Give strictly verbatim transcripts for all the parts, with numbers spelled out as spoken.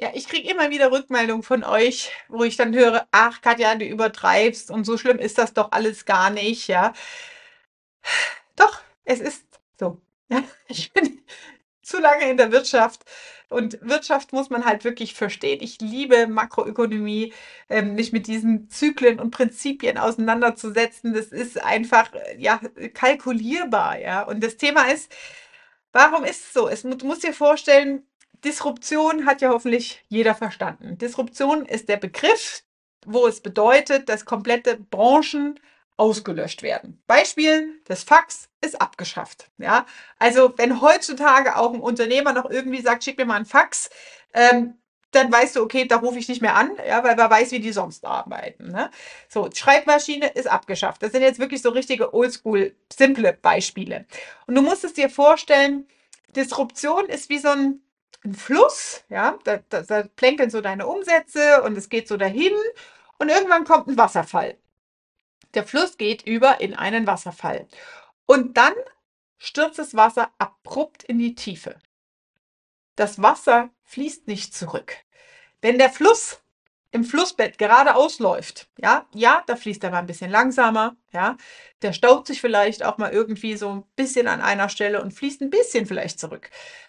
Ja, ich kriege immer wieder Rückmeldungen von euch, wo ich dann höre, ach Katja, du übertreibst und so schlimm ist das doch alles gar nicht, ja. Doch, es ist so. Ja, ich bin zu lange in der Wirtschaft und Wirtschaft muss man halt wirklich verstehen. Ich liebe Makroökonomie, ähm, mich mit diesen Zyklen und Prinzipien auseinanderzusetzen. Das ist einfach, äh, ja, kalkulierbar, ja. Und das Thema ist, warum ist es so? Es, mu- du musst dir vorstellen, Disruption hat ja hoffentlich jeder verstanden. Disruption ist der Begriff, wo es bedeutet, dass komplette Branchen ausgelöscht werden. Beispiel, das Fax ist abgeschafft. Ja? Also wenn heutzutage auch ein Unternehmer noch irgendwie sagt, schick mir mal ein Fax, ähm, dann weißt du, okay, da rufe ich nicht mehr an, ja, weil wer weiß, wie die sonst arbeiten. Ne? So, Schreibmaschine ist abgeschafft. Das sind jetzt wirklich so richtige Oldschool, simple Beispiele. Und du musst es dir vorstellen, Disruption ist wie so ein, ein Fluss, ja, da, da, da plänkeln so deine Umsätze und es geht so dahin und irgendwann kommt ein Wasserfall. Der Fluss geht über in einen Wasserfall und dann stürzt das Wasser abrupt in die Tiefe. Das Wasser fließt nicht zurück. Wenn der Fluss im Flussbett geradeaus läuft, ja, ja, da fließt er mal ein bisschen langsamer, ja, der staut sich vielleicht auch mal irgendwie so ein bisschen an einer Stelle und fließt ein bisschen vielleicht zurück.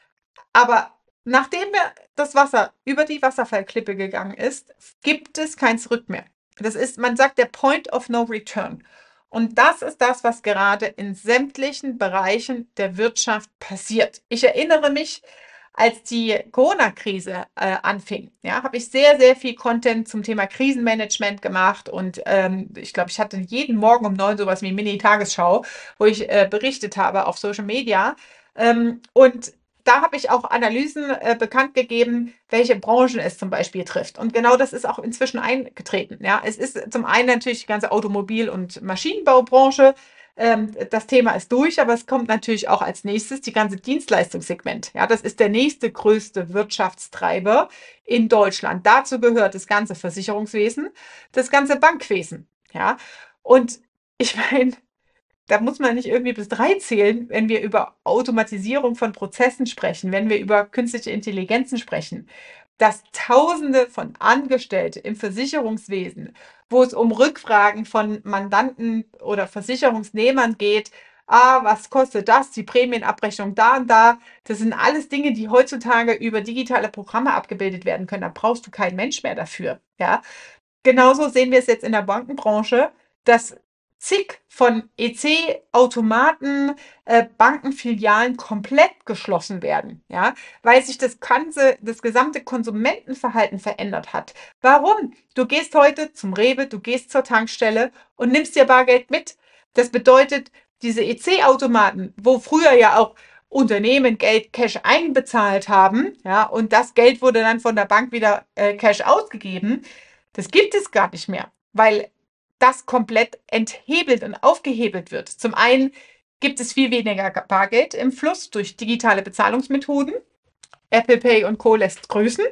Aber nachdem das Wasser über die Wasserfallklippe gegangen ist, gibt es kein Zurück mehr. Das ist, man sagt, der Point of No Return. Und das ist das, was gerade in sämtlichen Bereichen der Wirtschaft passiert. Ich erinnere mich, als die Corona-Krise äh, anfing, ja, habe ich sehr, sehr viel Content zum Thema Krisenmanagement gemacht und ähm, ich glaube, ich hatte jeden Morgen um neun sowas wie Mini-Tagesschau, wo ich äh, berichtet habe auf Social Media. Ähm, und da habe ich auch Analysen äh, bekannt gegeben, welche Branchen es zum Beispiel trifft. Und genau das ist auch inzwischen eingetreten. Ja, es ist zum einen natürlich die ganze Automobil- und Maschinenbaubranche. Ähm, das Thema ist durch, aber es kommt natürlich auch als nächstes die ganze Dienstleistungssegment. Ja, das ist der nächste größte Wirtschaftstreiber in Deutschland. Dazu gehört das ganze Versicherungswesen, das ganze Bankwesen. Ja, und ich meine, da muss man nicht irgendwie bis drei zählen, wenn wir über Automatisierung von Prozessen sprechen, wenn wir über künstliche Intelligenzen sprechen, dass Tausende von Angestellte im Versicherungswesen, wo es um Rückfragen von Mandanten oder Versicherungsnehmern geht, ah, was kostet das, die Prämienabrechnung da und da, das sind alles Dinge, die heutzutage über digitale Programme abgebildet werden können. Da brauchst du keinen Mensch mehr dafür. Ja? Genauso sehen wir es jetzt in der Bankenbranche, dass zig von E C-Automaten, äh, Bankenfilialen komplett geschlossen werden, ja, weil sich das ganze, das gesamte Konsumentenverhalten verändert hat. Warum? Du gehst heute zum Rewe, du gehst zur Tankstelle und nimmst dir Bargeld mit. Das bedeutet, diese E C-Automaten, wo früher ja auch Unternehmen Geld Cash einbezahlt haben, ja, und das Geld wurde dann von der Bank wieder äh, Cash ausgegeben, das gibt es gar nicht mehr, weil das komplett enthebelt und aufgehebelt wird. Zum einen gibt es viel weniger Bargeld im Fluss durch digitale Bezahlungsmethoden. Apple Pay und Co. lässt grüßen.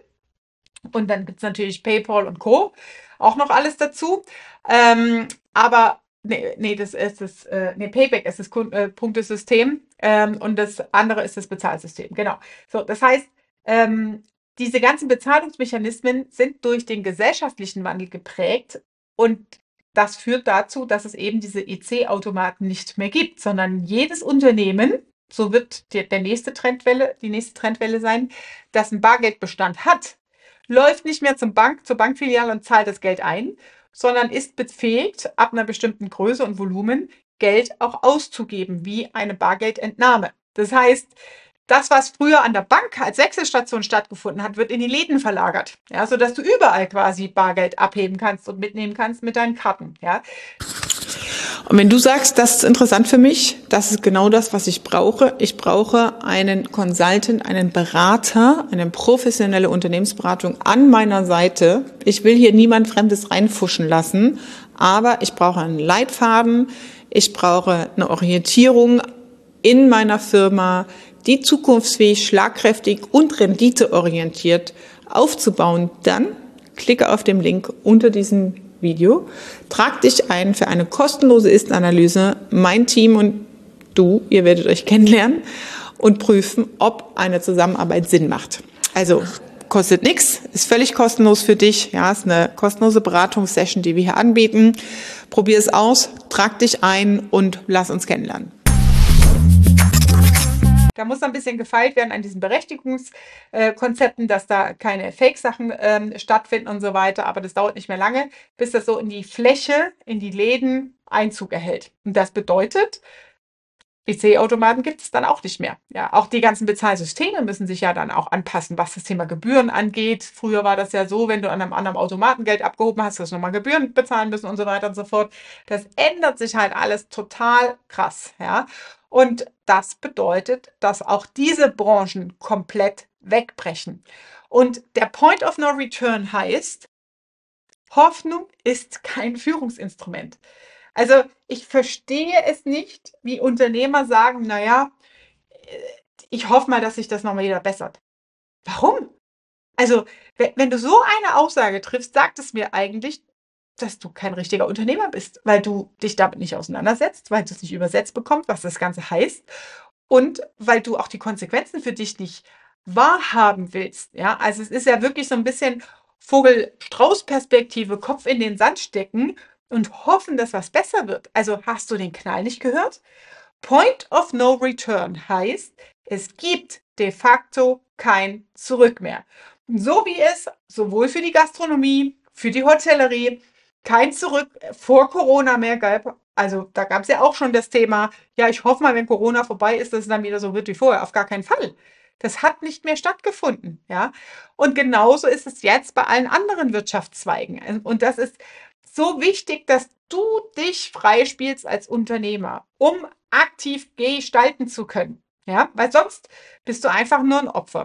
Und dann gibt es natürlich PayPal und Co. Auch noch alles dazu. Ähm, aber nee, nee, das ist das, äh, nee, Payback ist das Kun- äh, Punktesystem ähm, und das andere ist das Bezahlsystem. Genau. So, das heißt, ähm, diese ganzen Bezahlungsmechanismen sind durch den gesellschaftlichen Wandel geprägt und das führt dazu, dass es eben diese E C-Automaten nicht mehr gibt, sondern jedes Unternehmen, so wird die, der nächste Trendwelle, die nächste Trendwelle sein, das einen Bargeldbestand hat, läuft nicht mehr zum Bank, zur Bankfiliale und zahlt das Geld ein, sondern ist befähigt, ab einer bestimmten Größe und Volumen Geld auch auszugeben, wie eine Bargeldentnahme. Das heißt, das, was früher an der Bank als Wechselstation stattgefunden hat, wird in die Läden verlagert, ja, sodass du überall quasi Bargeld abheben kannst und mitnehmen kannst mit deinen Karten. Ja. Und wenn du sagst, das ist interessant für mich, das ist genau das, was ich brauche. Ich brauche einen Consultant, einen Berater, eine professionelle Unternehmensberatung an meiner Seite. Ich will hier niemand Fremdes reinfuschen lassen, aber ich brauche einen Leitfaden, ich brauche eine Orientierung in meiner Firma, die zukunftsfähig, schlagkräftig und renditeorientiert aufzubauen. Dann klicke auf den Link unter diesem Video, trag dich ein für eine kostenlose Ist-Analyse. Mein Team und du, ihr werdet euch kennenlernen und prüfen, ob eine Zusammenarbeit Sinn macht. Also kostet nichts, ist völlig kostenlos für dich. Ja, ist eine kostenlose Beratungssession, die wir hier anbieten. Probier es aus, trag dich ein und lass uns kennenlernen. Da muss ein bisschen gefeilt werden an diesen Berechtigungskonzepten, dass da keine Fake-Sachen ähm, stattfinden und so weiter. Aber das dauert nicht mehr lange, bis das so in die Fläche, in die Läden Einzug erhält. Und das bedeutet, P C-Automaten gibt es dann auch nicht mehr. Ja, auch die ganzen Bezahlsysteme müssen sich ja dann auch anpassen, was das Thema Gebühren angeht. Früher war das ja so, wenn du an einem anderen Automaten Geld abgehoben hast, hast du nochmal Gebühren bezahlen müssen und so weiter und so fort. Das ändert sich halt alles total krass. Ja, und das bedeutet, dass auch diese Branchen komplett wegbrechen. Und der Point of No Return heißt, Hoffnung ist kein Führungsinstrument. Also ich verstehe es nicht, wie Unternehmer sagen, naja, ich hoffe mal, dass sich das nochmal wieder bessert. Warum? Also, wenn, wenn du so eine Aussage triffst, sagt es mir eigentlich, dass du kein richtiger Unternehmer bist, weil du dich damit nicht auseinandersetzt, weil du es nicht übersetzt bekommst, was das Ganze heißt und weil du auch die Konsequenzen für dich nicht wahrhaben willst. Ja, also es ist ja wirklich so ein bisschen Vogel-Strauß-Perspektive, Kopf in den Sand stecken und hoffen, dass was besser wird. Also hast du den Knall nicht gehört? Point of No Return heißt, es gibt de facto kein Zurück mehr. So wie es sowohl für die Gastronomie, für die Hotellerie kein Zurück vor Corona mehr gab. Also da gab es ja auch schon das Thema, ja, ich hoffe mal, wenn Corona vorbei ist, dass es dann wieder so wird wie vorher. Auf gar keinen Fall. Das hat nicht mehr stattgefunden, ja. Und genauso ist es jetzt bei allen anderen Wirtschaftszweigen. Und das ist so wichtig, dass du dich freispielst als Unternehmer, um aktiv gestalten zu können. Ja, weil sonst bist du einfach nur ein Opfer.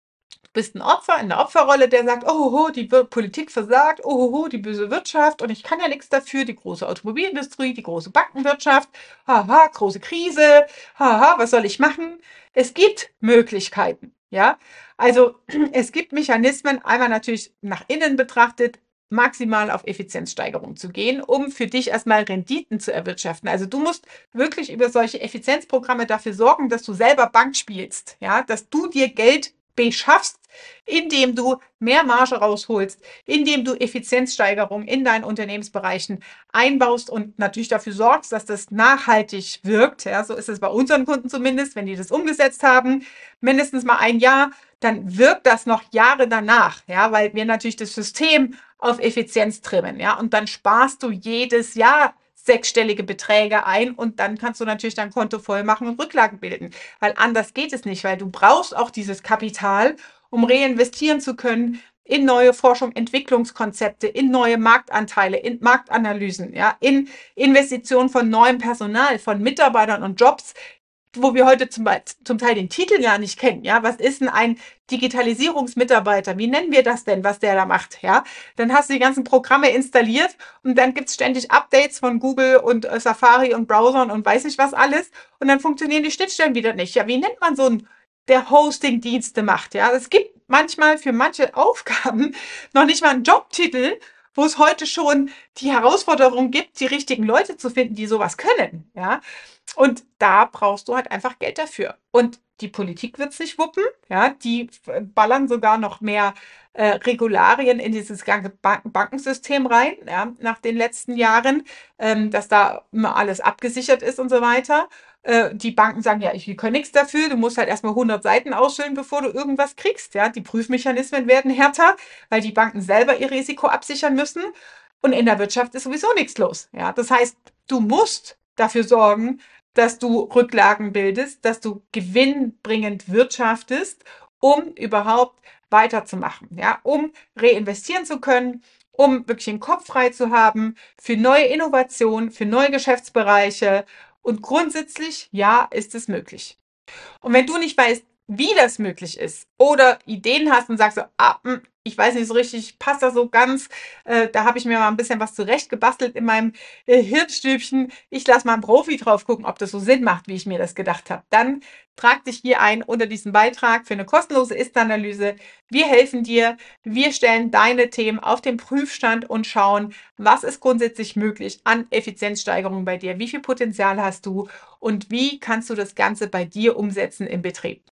Du bist ein Opfer in der Opferrolle, der sagt, oh, die Politik versagt, oh, die böse Wirtschaft und ich kann ja nichts dafür, die große Automobilindustrie, die große Bankenwirtschaft, haha, große Krise, haha, was soll ich machen? Es gibt Möglichkeiten, ja. Also es gibt Mechanismen, einmal natürlich nach innen betrachtet, maximal auf Effizienzsteigerung zu gehen, um für dich erstmal Renditen zu erwirtschaften. Also du musst wirklich über solche Effizienzprogramme dafür sorgen, dass du selber Bank spielst, ja, dass du dir Geld beschaffst, indem du mehr Marge rausholst, indem du Effizienzsteigerung in deinen Unternehmensbereichen einbaust und natürlich dafür sorgst, dass das nachhaltig wirkt. Ja, so ist es bei unseren Kunden zumindest, wenn die das umgesetzt haben, mindestens mal ein Jahr, dann wirkt das noch Jahre danach, ja, weil wir natürlich das System auf Effizienz trimmen, ja, und dann sparst du jedes Jahr sechsstellige Beträge ein und dann kannst du natürlich dein Konto voll machen und Rücklagen bilden, weil anders geht es nicht, weil du brauchst auch dieses Kapital, um reinvestieren zu können in neue Forschung, Entwicklungskonzepte, in neue Marktanteile, in Marktanalysen, ja, in Investitionen von neuem Personal, von Mitarbeitern und Jobs, wo wir heute zum, zum Teil den Titel gar nicht kennen. Ja, was ist denn ein Digitalisierungsmitarbeiter? Wie nennen wir das denn, was der da macht? Ja, dann hast du die ganzen Programme installiert und dann gibt es ständig Updates von Google und äh, Safari und Browsern und weiß nicht was alles und dann funktionieren die Schnittstellen wieder nicht. Ja, wie nennt man so einen, der Hosting-Dienste macht? Ja, es gibt manchmal für manche Aufgaben noch nicht mal einen Jobtitel, wo es heute schon die Herausforderung gibt, die richtigen Leute zu finden, die sowas können. Ja, und da brauchst du halt einfach Geld dafür. Und die Politik wird es nicht wuppen. Ja, die ballern sogar noch mehr äh, Regularien in dieses ganze Bank Bankensystem rein, ja, nach den letzten Jahren, ähm, dass da immer alles abgesichert ist und so weiter. Äh, die Banken sagen, ja, ich können nichts dafür. Du musst halt erstmal hundert Seiten ausfüllen, bevor du irgendwas kriegst. Ja, die Prüfmechanismen werden härter, weil die Banken selber ihr Risiko absichern müssen. Und in der Wirtschaft ist sowieso nichts los. Ja, das heißt, du musst dafür sorgen, dass du Rücklagen bildest, dass du gewinnbringend wirtschaftest, um überhaupt weiterzumachen, ja, um reinvestieren zu können, um wirklich den Kopf frei zu haben für neue Innovationen, für neue Geschäftsbereiche. Und grundsätzlich, ja, ist es möglich. Und wenn du nicht weißt, wie das möglich ist oder Ideen hast und sagst so, ah, mh, ich weiß nicht so richtig, passt das so ganz, äh, da habe ich mir mal ein bisschen was zurecht gebastelt in meinem äh, Hirnstübchen. Ich lasse mal einen Profi drauf gucken, ob das so Sinn macht, wie ich mir das gedacht habe. Dann trag dich hier ein unter diesen Beitrag für eine kostenlose Ist-Analyse. Wir helfen dir, wir stellen deine Themen auf den Prüfstand und schauen, was ist grundsätzlich möglich an Effizienzsteigerung bei dir, wie viel Potenzial hast du und wie kannst du das Ganze bei dir umsetzen im Betrieb.